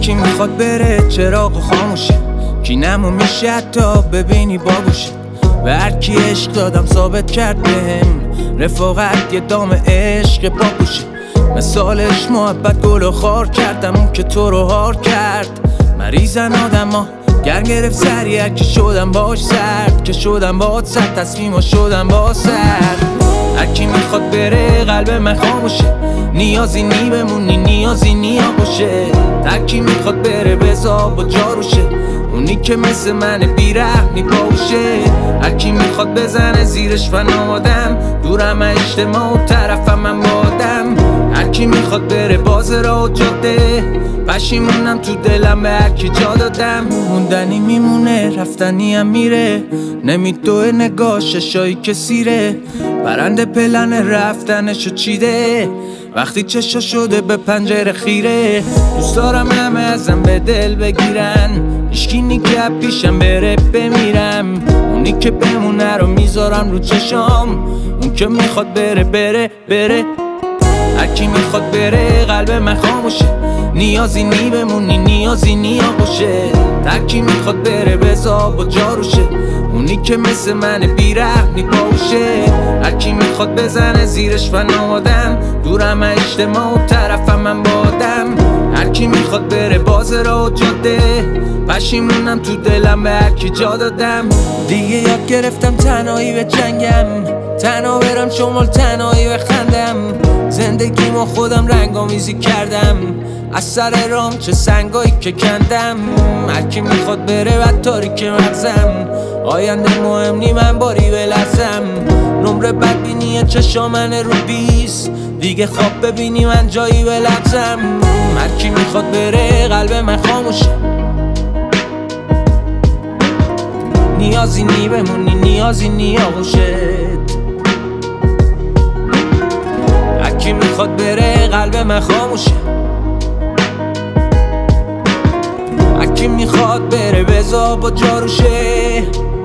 هرکی میخواد بره چراغ خاموشه، کی نمو میشه تا ببینی باگوشه. و هرکی عشق دادم ثابت کرد بهم، رفاقت یه دام عشق باگوشه. مثالش محبت گل و خار کردم، اون که تو رو هار کرد. مریضن آدم ها گرم گرفت سریع که شدم باش سرد، که شدم باش سرد تصمیم ها شدم با سرد. هرکی میخواد بره قلب من خاموشه، نیازی نی بمونی نیازی نی آغوشه. هرکی میخواد بره بزا با جاروشه، اونی که مثل من بیرحمی باوشه. هرکی میخواد بزنه زیرش فنادم، دورم اجتماع و طرفم من بادم. هرکی میخواد بره باز را جاده، پشیمونم تو دلم به هرکی جا دادم. موندنی میمونه رفتنی هم میره، نمیدوه نگاه ششایی که سیره. پرنده پلن رفتنشو چیده، وقتی چشا شده به پنجره خیره. دوست دارم همه ازم به دل بگیرن، هیچکی نیگه پیشم بره بمیرم. اونی که بمونه رو میذارم رو چشام، اون که میخواد بره بره بره. هرکی میخواد بره قلب من خاموشه، نیازی نی بمونی نیازی نی آغوشه. هرکی میخواد بره بزا با جاروشه، اونی که مثل من بیرحمی باوشه. هرکی میخواد بزنه زیرش فنادم، دورم اجتماع و طرفم من بادم. هرکی میخواد بره باز را جاده، پشیمونم تو دلم به هرکی جا دادم. دیگه یاد گرفتم تنهایی به جنگم، تنها برم شمال تنهایی بخندم. زندگیمو خودم رنگامیزی کردم، از سر رام چه سنگایی که کندم. هرکی میخواد بره و تاریک مغزم، آینده مهم نی من باری بلرزم. نمره بدبینی چشا من رو 20، دیگه خواب ببینی من جایی بلرزم. هرکی میخواد بره قلب من خاموشه، نیازی نی بمونی نیازی نی آغوشت. هرکی میخواد بره قلب من خاموشه، هرکی میخواد بره بزا با جاروشه.